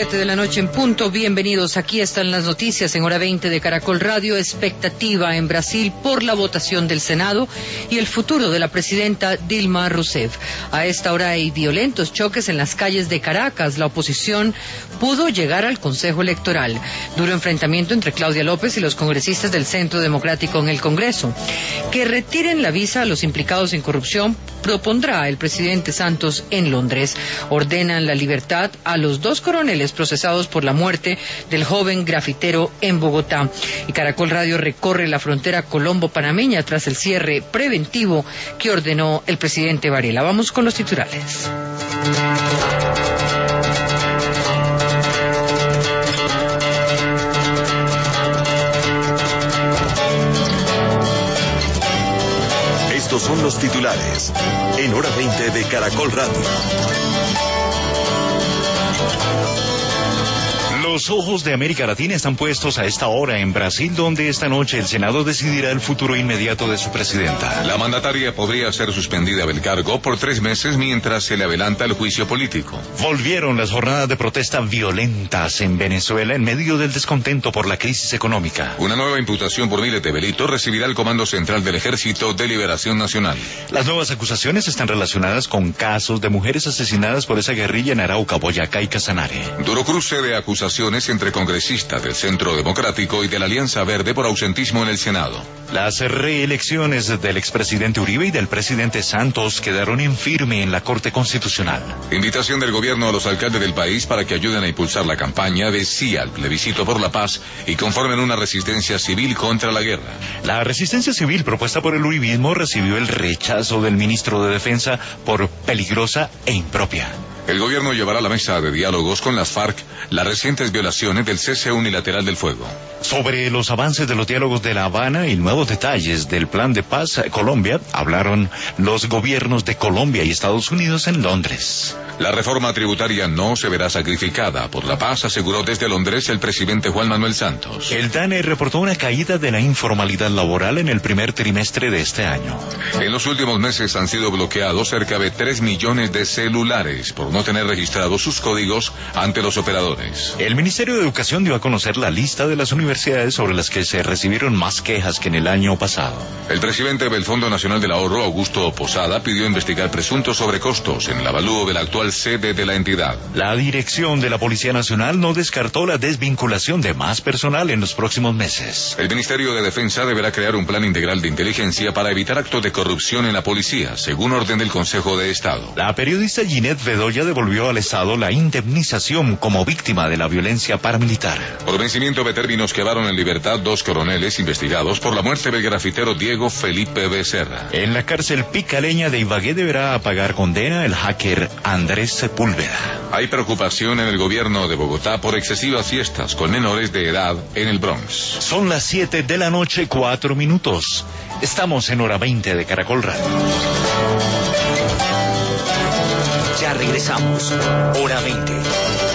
7 de la noche en punto. Bienvenidos. Aquí están las noticias en hora 20 de Caracol Radio. Expectativa en Brasil por la votación del Senado y el futuro de la presidenta Dilma Rousseff. A esta hora hay violentos choques en las calles de Caracas. La oposición pudo llegar al Consejo Electoral. Duro enfrentamiento entre Claudia López y los congresistas del Centro Democrático en el Congreso. Que retiren la visa a los implicados en corrupción propondrá el presidente Santos en Londres. Ordenan la libertad a los 2 coroneles procesados por la muerte del joven grafitero en Bogotá. Y Caracol Radio recorre la frontera colombo-panameña tras el cierre preventivo que ordenó el presidente Varela. Vamos con los titulares. Estos son los titulares en hora 20 de Caracol Radio. Los ojos de América Latina están puestos a esta hora en Brasil, donde esta noche el Senado decidirá el futuro inmediato de su presidenta. La mandataria podría ser suspendida del cargo por 3 meses mientras se le adelanta el juicio político. Volvieron las jornadas de protesta violentas en Venezuela en medio del descontento por la crisis económica. Una nueva imputación por miles de delitos recibirá el Comando Central del Ejército de Liberación Nacional. Las nuevas acusaciones están relacionadas con casos de mujeres asesinadas por esa guerrilla en Arauca, Boyacá y Casanare. Duro cruce de acusaciones entre congresistas del Centro Democrático y de la Alianza Verde por ausentismo en el Senado. Las reelecciones del expresidente Uribe y del presidente Santos quedaron en firme en la Corte Constitucional. Invitación del gobierno a los alcaldes del país para que ayuden a impulsar la campaña de sí al plebiscito por la paz y conformen una resistencia civil contra la guerra. La resistencia civil propuesta por el uribismo recibió el rechazo del ministro de Defensa por peligrosa e impropia. El gobierno llevará a la mesa de diálogos con las FARC las recientes violaciones del cese unilateral del fuego. Sobre los avances de los diálogos de La Habana y nuevos detalles del Plan de Paz Colombia, hablaron los gobiernos de Colombia y Estados Unidos en Londres. La reforma tributaria no se verá sacrificada por la paz, aseguró desde Londres el presidente Juan Manuel Santos. El DANE reportó una caída de la informalidad laboral en el primer trimestre de este año. En los últimos meses han sido bloqueados cerca de 3 millones de celulares por no tener registrados sus códigos ante los operadores. El Ministerio de Educación dio a conocer la lista de las universidades sobre las que se recibieron más quejas que en el año pasado. El presidente del Fondo Nacional del Ahorro, Augusto Posada, pidió investigar presuntos sobrecostos en el avalúo de la actual sede de la entidad. La dirección de la Policía Nacional no descartó la desvinculación de más personal en los próximos meses. El Ministerio de Defensa deberá crear un plan integral de inteligencia para evitar actos de corrupción en la policía, según orden del Consejo de Estado. La periodista Ginette Bedoya devolvió al Estado la indemnización como víctima de la violencia paramilitar. Por vencimiento de términos quedaron en libertad 2 coroneles investigados por la muerte del grafitero Diego Felipe Becerra. En la cárcel picaleña de Ibagué deberá pagar condena el hacker Andrés Sepúlveda. Hay preocupación en el gobierno de Bogotá por excesivas fiestas con menores de edad en el Bronx. Son las 7 de la noche, 4 minutos. Estamos en hora 20 de Caracol Radio. Ya regresamos. Hora 20.